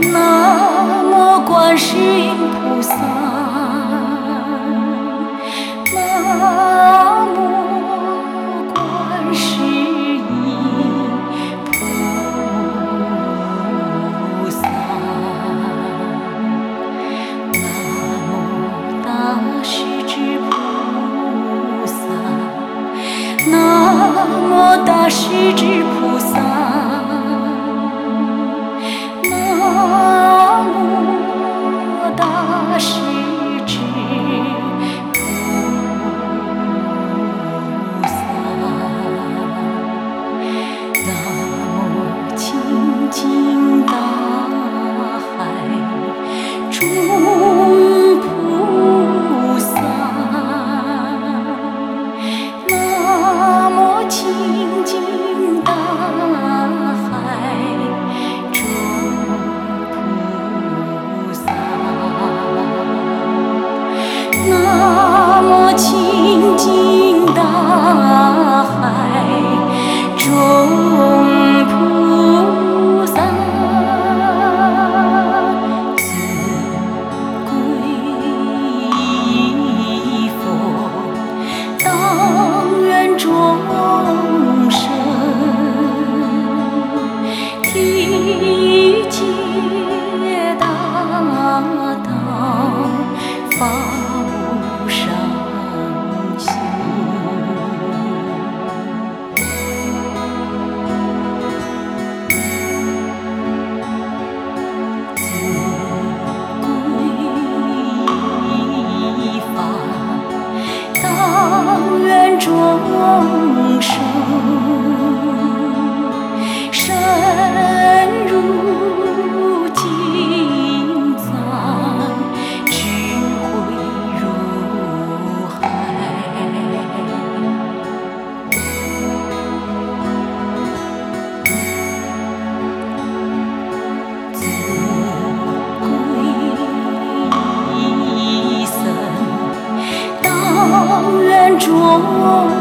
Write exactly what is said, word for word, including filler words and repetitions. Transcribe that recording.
南无观世音菩萨，南无观世音菩萨，南无大势至菩萨，南无大势至菩萨。南无大势至菩萨，南无清净大海中菩萨，南无清净大海中南无清净大海中菩萨，自归依佛，当愿众生体解大道，发无上心。自归依法，当愿众生深入经藏，智慧如海。自归依僧，当愿众